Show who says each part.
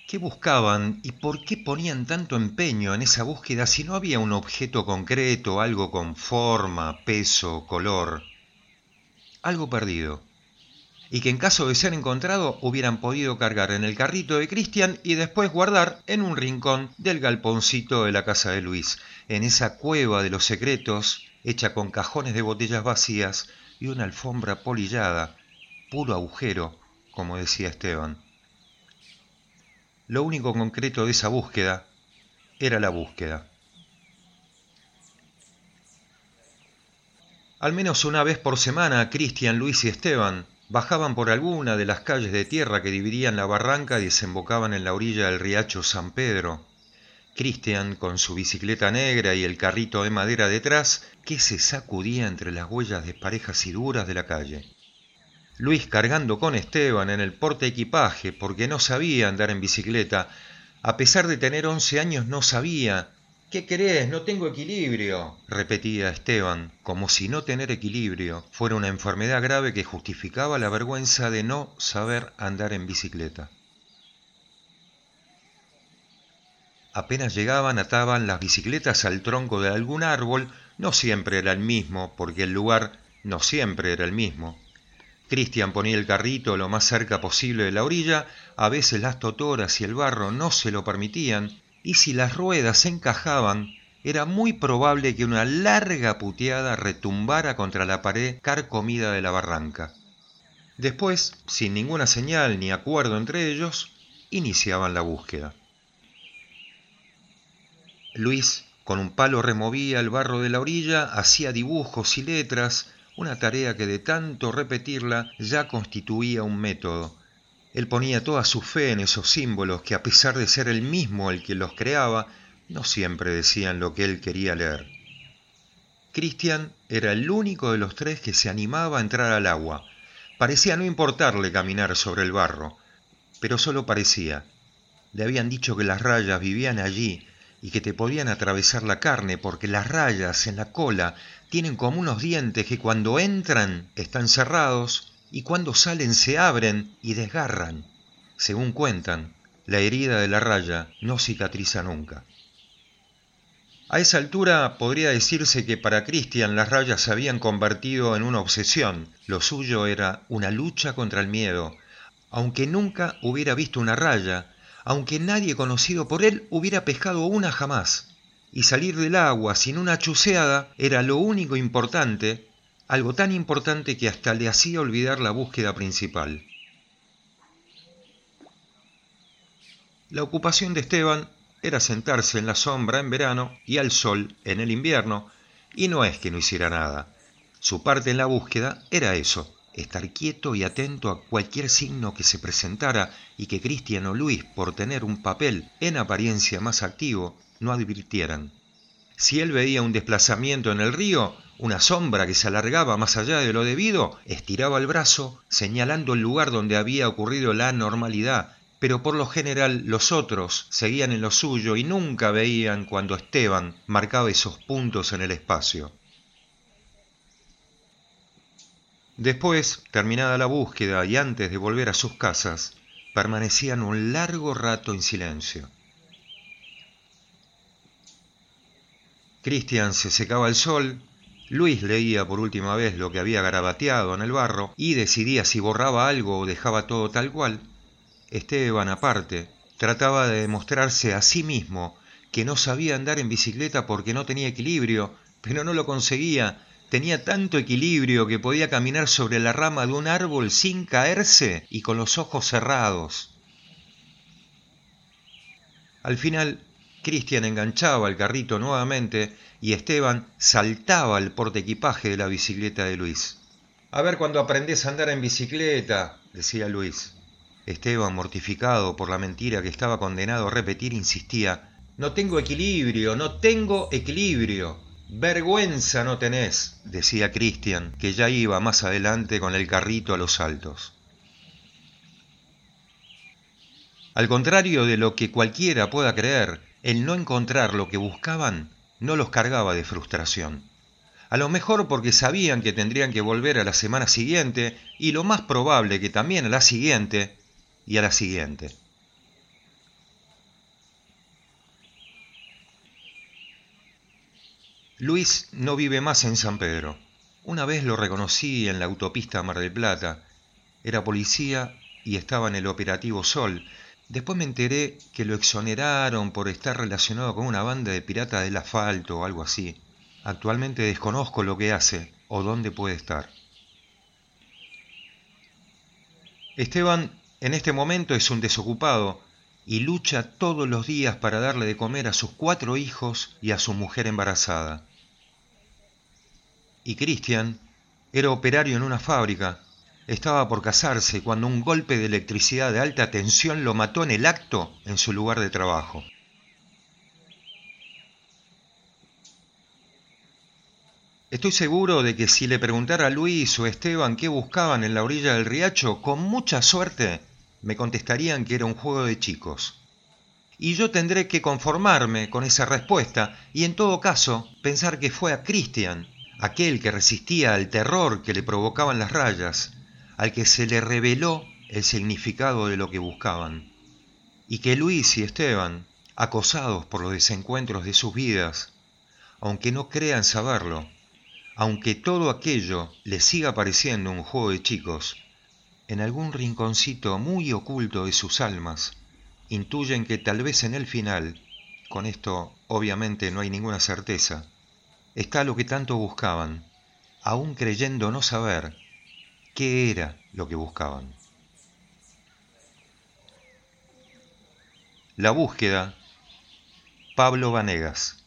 Speaker 1: ¿Qué buscaban y por qué ponían tanto empeño en esa búsqueda si no había un objeto concreto, algo con forma, peso, color? Algo perdido. Y que en caso de ser encontrado hubieran podido cargar en el carrito de Cristian y después guardar en un rincón del galponcito de la casa de Luis, en esa cueva de los secretos, hecha con cajones de botellas vacías y una alfombra polillada, puro agujero, como decía Esteban. Lo único concreto de esa búsqueda era la búsqueda. Al menos una vez por semana, Cristian, Luis y Esteban bajaban por alguna de las calles de tierra que dividían la barranca y desembocaban en la orilla del riacho San Pedro. Cristian, con su bicicleta negra y el carrito de madera detrás, que se sacudía entre las huellas desparejas y duras de la calle. Luis cargando con Esteban en el porte equipaje porque no sabía andar en bicicleta. A pesar de tener 11 años no sabía. ¿Qué querés? No tengo equilibrio, repetía Esteban, como si no tener equilibrio fuera una enfermedad grave que justificaba la vergüenza de no saber andar en bicicleta. Apenas llegaban, ataban las bicicletas al tronco de algún árbol, no siempre era el mismo, porque el lugar no siempre era el mismo. Cristian ponía el carrito lo más cerca posible de la orilla, a veces las totoras y el barro no se lo permitían, y si las ruedas se encajaban, era muy probable que una larga puteada retumbara contra la pared carcomida de la barranca. Después, sin ninguna señal ni acuerdo entre ellos, iniciaban la búsqueda. Luis, con un palo removía el barro de la orilla, hacía dibujos y letras, una tarea que de tanto repetirla ya constituía un método. Él ponía toda su fe en esos símbolos que, a pesar de ser él mismo el que los creaba, no siempre decían lo que él quería leer. Cristian era el único de los tres que se animaba a entrar al agua. Parecía no importarle caminar sobre el barro, pero solo parecía. Le habían dicho que las rayas vivían allí y que te podían atravesar la carne porque las rayas en la cola tienen como unos dientes que cuando entran están cerrados y cuando salen se abren y desgarran. Según cuentan, la herida de la raya no cicatriza nunca. A esa altura podría decirse que para Cristian las rayas se habían convertido en una obsesión. Lo suyo era una lucha contra el miedo. Aunque nunca hubiera visto una raya, aunque nadie conocido por él hubiera pescado una jamás, y salir del agua sin una chuceada era lo único importante, algo tan importante que hasta le hacía olvidar la búsqueda principal. La ocupación de Esteban era sentarse en la sombra en verano y al sol en el invierno, y no es que no hiciera nada. Su parte en la búsqueda era eso, estar quieto y atento a cualquier signo que se presentara y que Cristian o Luis, por tener un papel en apariencia más activo, no advirtieran. Si él veía un desplazamiento en el río, una sombra que se alargaba más allá de lo debido, estiraba el brazo, señalando el lugar donde había ocurrido la anormalidad, pero por lo general los otros seguían en lo suyo y nunca veían cuando Esteban marcaba esos puntos en el espacio. Después, terminada la búsqueda y antes de volver a sus casas, permanecían un largo rato en silencio. Cristian se secaba el sol, Luis leía por última vez lo que había garabateado en el barro y decidía si borraba algo o dejaba todo tal cual. Esteban, aparte, trataba de demostrarse a sí mismo que no sabía andar en bicicleta porque no tenía equilibrio, pero no lo conseguía. Tenía tanto equilibrio que podía caminar sobre la rama de un árbol sin caerse y con los ojos cerrados. Al final, Cristian enganchaba el carrito nuevamente y Esteban saltaba al portaequipaje de la bicicleta de Luis. A ver cuando aprendés a andar en bicicleta, decía Luis. Esteban, mortificado por la mentira que estaba condenado a repetir, insistía. No tengo equilibrio, no tengo equilibrio. Vergüenza no tenés, decía Cristian, que ya iba más adelante con el carrito a los saltos. Al contrario de lo que cualquiera pueda creer, el no encontrar lo que buscaban no los cargaba de frustración. A lo mejor porque sabían que tendrían que volver a la semana siguiente y lo más probable que también a la siguiente y a la siguiente. Luis no vive más en San Pedro. Una vez lo reconocí en la autopista Mar del Plata. Era policía y estaba en el operativo Sol. Después me enteré que lo exoneraron por estar relacionado con una banda de piratas del asfalto o algo así. Actualmente desconozco lo que hace o dónde puede estar. Esteban en este momento es un desocupado y lucha todos los días para darle de comer a sus 4 hijos y a su mujer embarazada. Y Cristian era operario en una fábrica. Estaba por casarse cuando un golpe de electricidad de alta tensión lo mató en el acto en su lugar de trabajo. Estoy seguro de que si le preguntara a Luis o a Esteban qué buscaban en la orilla del riacho, con mucha suerte me contestarían que era un juego de chicos. Y yo tendré que conformarme con esa respuesta y en todo caso pensar que fue a Cristian, aquel que resistía al terror que le provocaban las rayas, al que se le reveló el significado de lo que buscaban. Y que Luis y Esteban, acosados por los desencuentros de sus vidas, aunque no crean saberlo, aunque todo aquello les siga pareciendo un juego de chicos, en algún rinconcito muy oculto de sus almas, intuyen que tal vez en el final, con esto obviamente no hay ninguna certeza, está lo que tanto buscaban, aún creyendo no saber qué era lo que buscaban. La búsqueda, Pablo Vanegas.